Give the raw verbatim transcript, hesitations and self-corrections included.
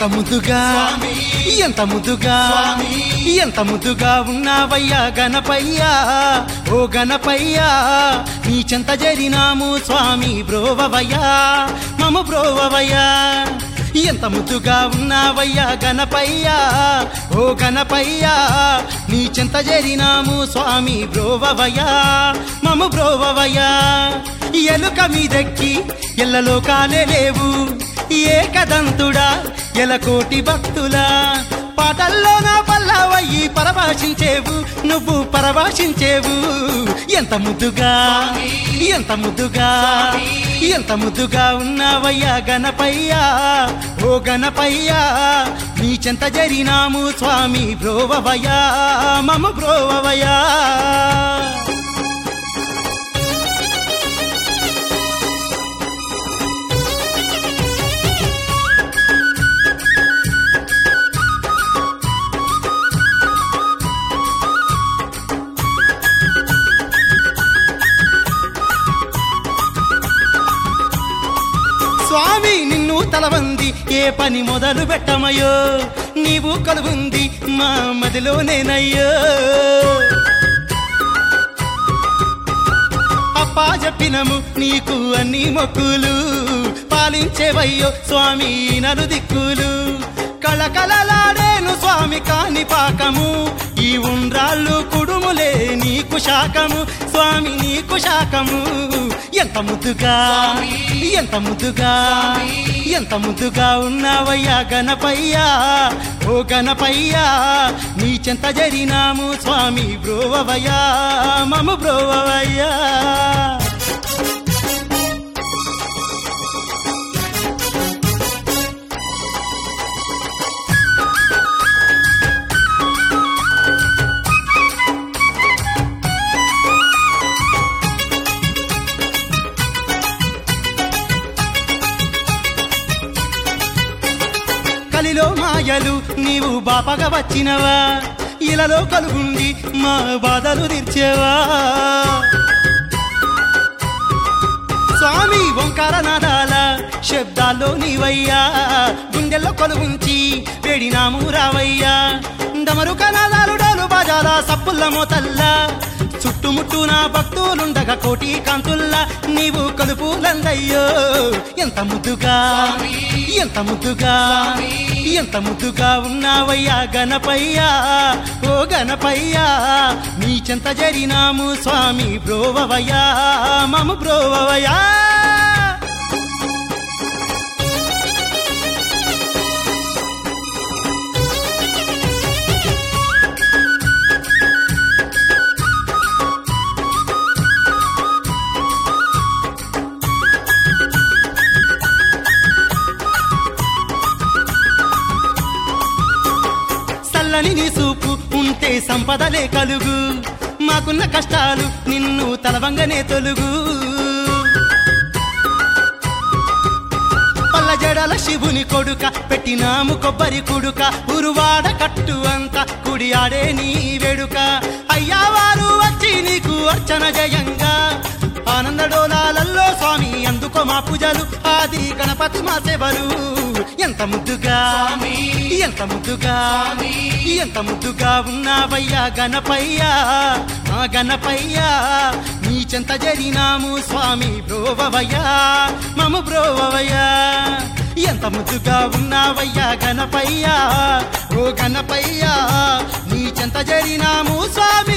ఎంత ముద్దుగా ఎంత ముద్దుగా ఎంత ముద్దుగా ఉన్నావయ్యా గణపయ్యా ఓ గణపయ్యా నీ చెంత చేరినాము స్వామి బ్రోవవయ్యా మము బ్రోవవయ్యా ఎంత ముద్దుగా ఉన్నావయ్యా గణపయ్యా ఓ గణపయ్యా నీ చెంత చేరినాము స్వామి బ్రోవవయ్యా మము బ్రోవవయ్యా ఎలుక మీదెక్కి ఎల్లలోకాలే లేవు ఏకదంతుడా ఎలకోటి భక్తులా పాటల్లో నా పల్లవయ్యి పరభాషించేవు నువ్వు పరభాషించేవు ఎంత ముద్దుగా ఎంత ముద్దుగా ఎంత ముద్దుగా ఉన్నావయ్యా గణపయ్యా ఓ గణపయ్యా నీ చెంత జరినాము స్వామి బ్రోవవయ్యా మమ బ్రోవవయ్యా స్వామి నిన్ను తలవంది ఏ పని మొదలు పెట్టమయ్యో నీవు కలుగుంది మా మదిలోనేనయ్యో అప్పా చెప్పినము నీకు అన్ని మొక్కులు పాలించేవయ్యో స్వామి నలు దిక్కులు కళకళలాడేను స్వామి కాని పాకము ఈ ఉండ్రాళ్ళు కుడుములే నీకు శాకము స్వామి నీకు శాకము ఎంత ముద్దుగా ఎంత ముద్దుగా ఎంత ముద్దుగా ఉన్నావయ్యా గణపయ్యా ఓ గణపయ్యా నీ చెంత జరినాము స్వామి బ్రోవవయ్యా మమ బ్రోవవయ్యా కలిలో మాయలు నీవు బాపగా వచ్చినవా ఇలలో కలుగుండి మా బాధలు తీర్చేవా స్వామి ఓంకార నాదాల శబ్దాల్లో నీవయ్యా గుండెల్లో కొలుగుంచి వేడినాము రావయ్యా డమరుక నాదాలు డోలు బాజాల సప్పుల్ల మోతల్లా చుట్టుముట్టు నా భక్తులుండగా కోటి కాంతుల్లా నీవు కలుపులందయ్యో ఎంత ముద్దుగా ఎంత ముద్దుగా ఎంత ముద్దుగా ఉన్నావయ్యా గణపయ్యా ఓ గణపయ్యా నీ చెంత జరినాము స్వామి బ్రోవవయ్యా మమ బ్రోవవయ్యా నీ సూపు ఉంటే సంపదలే కలుగు మాకున్న కష్టాలు నిన్ను తలవంగనే తొలుగు పల్ల జడల శివుని కొడుక పెట్టినాము కొబ్బరి కుడుక ఉరువాడ కట్టు అంత కుడి ఆడే నీ వేడుక అయ్యా వారు వచ్చి నీకు అర్చన జయంగా ఆనందడోలాలలో స్వామి అందుకో మా పూజలు ఆది గణపతి మా సేవలు ఎంత ముద్దుగా ఎంత ముద్దుగా ఎంత ముద్దుగా ఉన్నావయ్యా గణపయ్యా మా గణపయ్యా నీ చెంత జరినాము స్వామి బ్రోవవయ్యా మమ బ్రోవవయ్యా ఎంత ముద్దుగా ఉన్నావయ్యా గణపయ్యా ఓ గణపయ్యా నీ చెంత జరినాము స్వామి